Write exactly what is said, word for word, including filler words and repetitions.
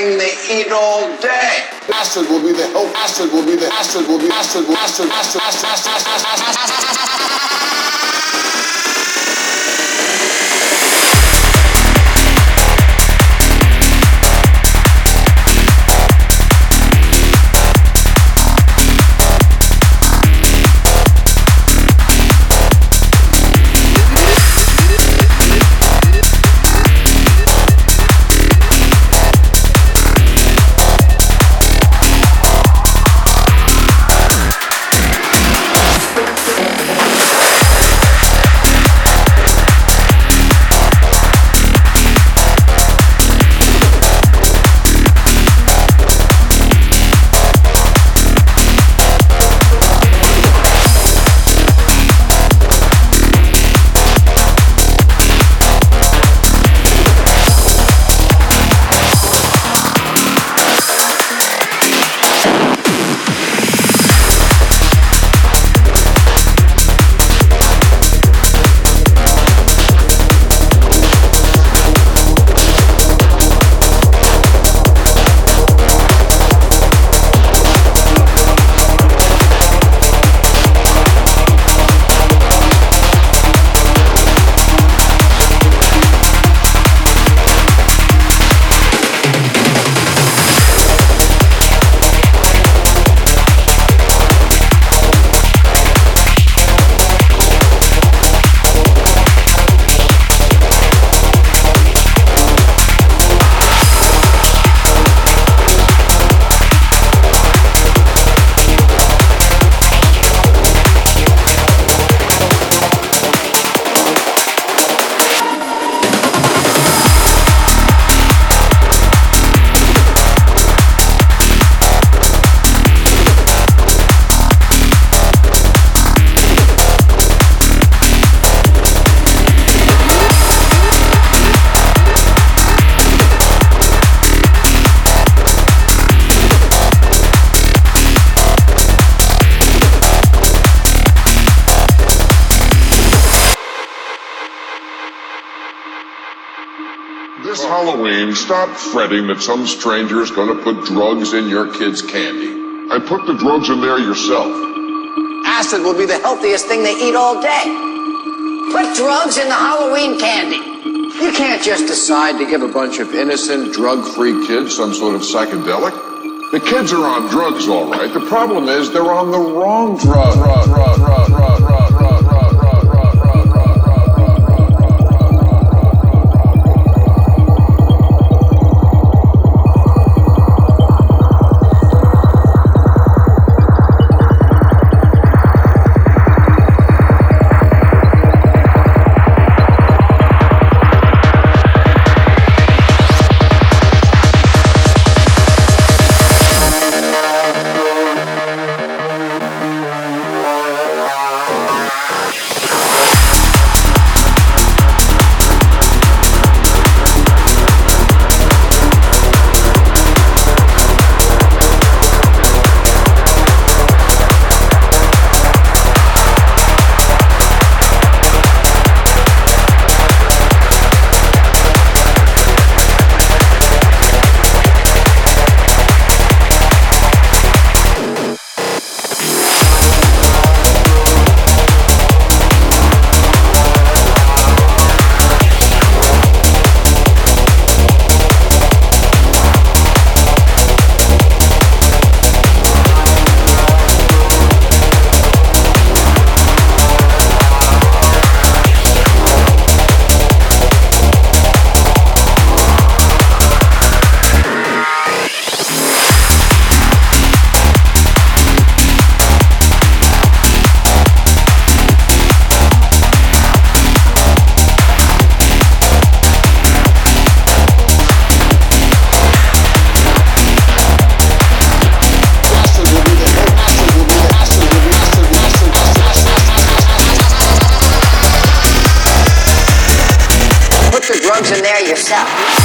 thing they eat all day. Acid will be the help. Acid will be the acid will be acid will acid acid acid acid acid acid. This Halloween, stop fretting that some stranger is going to put drugs in your kid's candy. And put the drugs in there yourself. Acid will be the healthiest thing they eat all day. Put drugs in the Halloween candy. You can't just decide to give a bunch of innocent, drug-free kids some sort of psychedelic. The kids are on drugs, all right. The problem is they're on the wrong drug. Drug, drug, drug, drug, drug, drug, drug, drug. Drugs in there yourself.